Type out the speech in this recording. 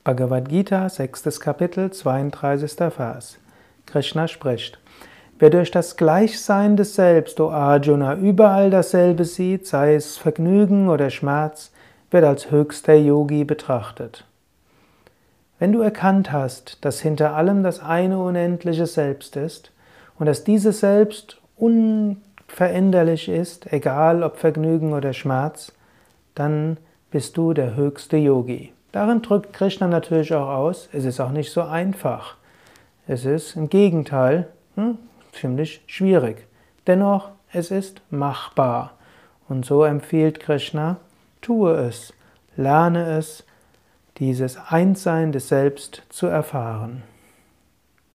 Bhagavad Gita, 6. Kapitel, 32. Vers. Krishna spricht: Wer durch das Gleichsein des Selbst, o Arjuna, überall dasselbe sieht, sei es Vergnügen oder Schmerz, wird als höchster Yogi betrachtet. Wenn du erkannt hast, dass hinter allem das eine unendliche Selbst ist und dass dieses Selbst unveränderlich ist, egal ob Vergnügen oder Schmerz, dann bist du der höchste Yogi. Darin drückt Krishna natürlich auch aus, es ist auch nicht so einfach. Es ist im Gegenteil ziemlich schwierig. Dennoch, es ist machbar. Und so empfiehlt Krishna, tue es, lerne es, dieses Einssein des Selbst zu erfahren.